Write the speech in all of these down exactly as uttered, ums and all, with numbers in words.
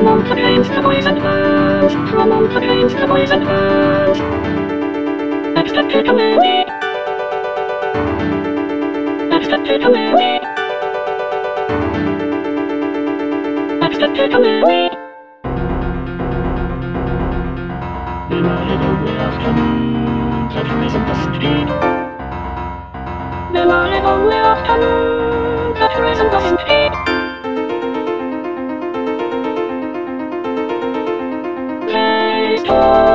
From all the trains, the boys and girls. From all the trains, the boys and girls. Except to Mary. Except to Mary. Except to Mary. In a little afternoon, that in the street. In a little afternoon, that in the street. They told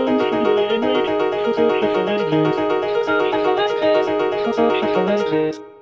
This